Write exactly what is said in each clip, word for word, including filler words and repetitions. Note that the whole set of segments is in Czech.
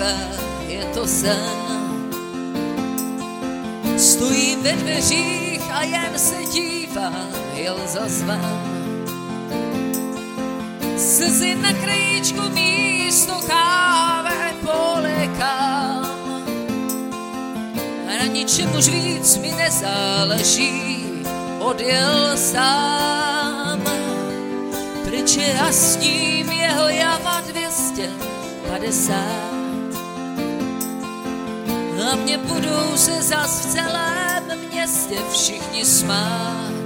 dříve, je to sen. Stojím ve dveřích a jen se dívám, jel zazven. Slzy na krajíčku místo kávy polekám. Na ničem už víc mi nezáleží, odjel sám. Pryč je a s ním jeho Java dvě stě padesát. A mě budou se zas v celém městě všichni smát.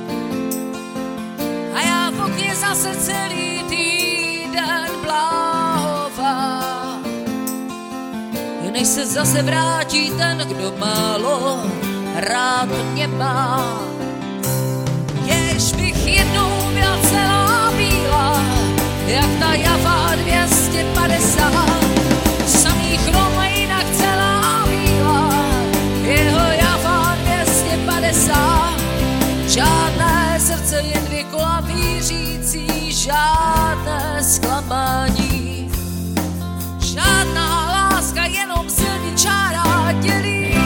A já v okně zase celý týden bláhová. Jen než se zase vrátí ten, kdo málo rád mě má. Jež bych jednou byla celá bílá, jak ta Java dvě stě padesát. Samý chrom a jinak celá bílá, jeho Java dvě stě padesát. Žádné srdce, jen dvě kola vířící, žádné zklamání. Žádná láska, jenom silný čára dělící.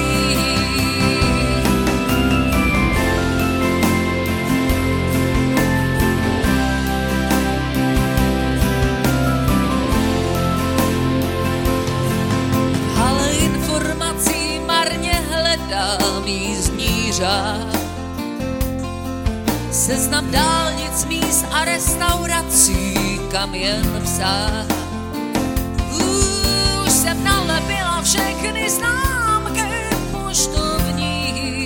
Ale informací marně hledám jízdní řád. Seznam dálnic, míst a restaurací, kam jen psát. Už jsem nalepila všechny známky poštovní.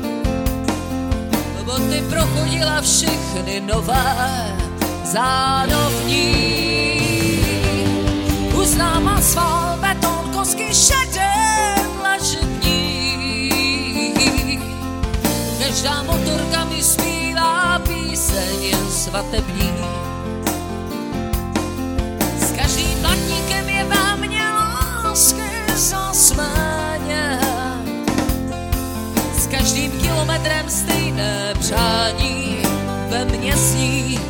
Boty prochodila všechny nové zánovní. Uznám asfalt, beton, kosky, šedé dlažební. Každá motorka mi zpívá píseň jen svatební. S každým platníkem je ve mně lásky zas méně. S každým kilometrem stejné přání ve mně sní.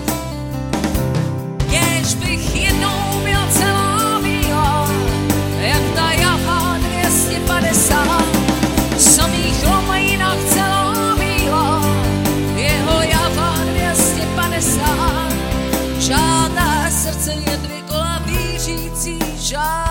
Kéž bych jednou byla celá bílá, jak ta Java dvě stě padesát. Samý chrom a jinak celá bílá, jeho Java dvě stě padesát. Žádné srdce, jen dvě kola vířící, žádné